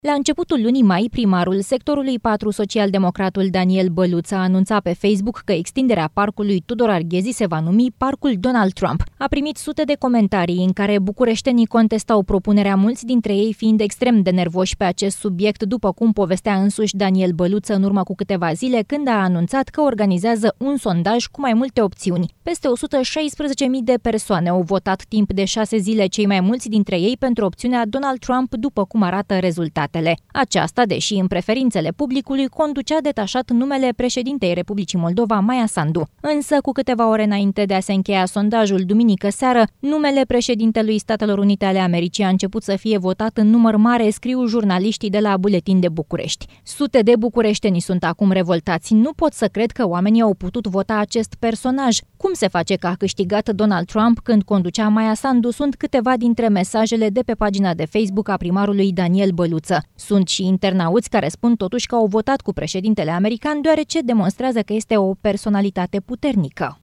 La începutul lunii mai, primarul sectorului 4, social-democratul Daniel Băluță, a anunțat pe Facebook că extinderea parcului Tudor Arghezi se va numi Parcul Donald Trump. A primit sute de comentarii în care bucureștenii contestau propunerea, mulți dintre ei fiind extrem de nervoși pe acest subiect, după cum povestea însuși Daniel Băluță în urmă cu câteva zile, când a anunțat că organizează un sondaj cu mai multe opțiuni. Peste 116.000 de persoane au votat timp de 6 zile, cei mai mulți dintre ei pentru opțiunea Donald Trump, după cum arată rezultatele. Aceasta, deși în preferințele publicului conducea detașat numele președintei Republicii Moldova, Maia Sandu. Însă, cu câteva ore înainte de a se încheia sondajul duminică seară, numele președintelui Statelor Unite ale Americii a început să fie votat în număr mare, scriu jurnaliștii de la Buletin de București. Sute de bucureșteni sunt acum revoltați. Nu pot să cred că oamenii au putut vota acest personaj. Cum se face că a câștigat Donald Trump când conducea Maia Sandu? Sunt câteva dintre mesajele de pe pagina de Facebook a primarului Daniel Băluță. Sunt și internauți care spun totuși că au votat cu președintele american deoarece demonstrează că este o personalitate puternică.